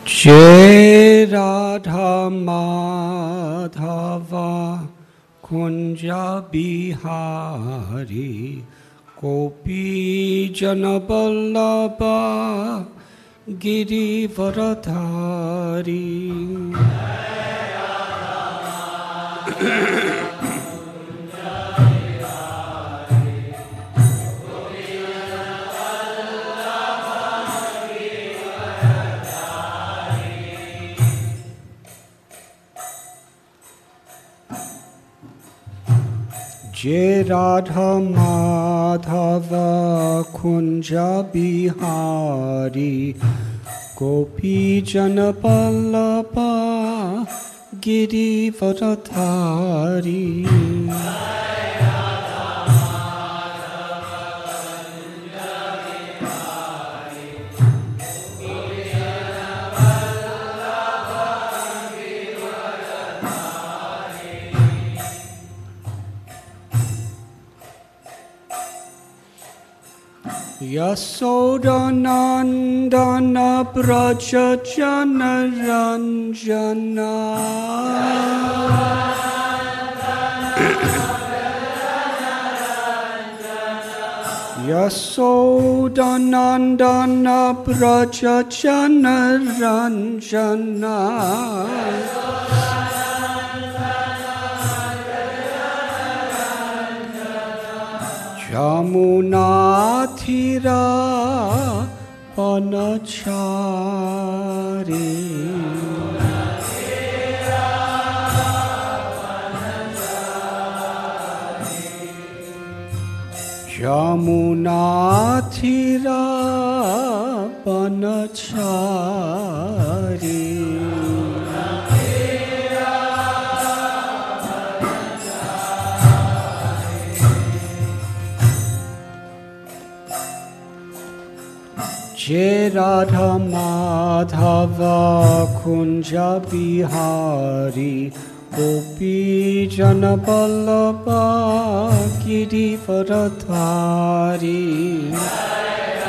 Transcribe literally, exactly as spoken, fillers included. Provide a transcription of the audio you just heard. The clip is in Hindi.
जय राधा माधवा कुंजा बिहारी गोपी जन वल्लभा गिरिवरधारी। जय राधा माधव कुंजा बिहारी गोपी जन वल्लभा गिरिवरधारी। यशोदानंदन ब्रज जन रंजना यशोदानंदन ब्रज जन रंजना यमुना तीरा वनचारी। यमुना तीरा वनचारी। जय राधा माधव कुंजा बिहारी गोपी जन वल्लभा गिरिवरधारी।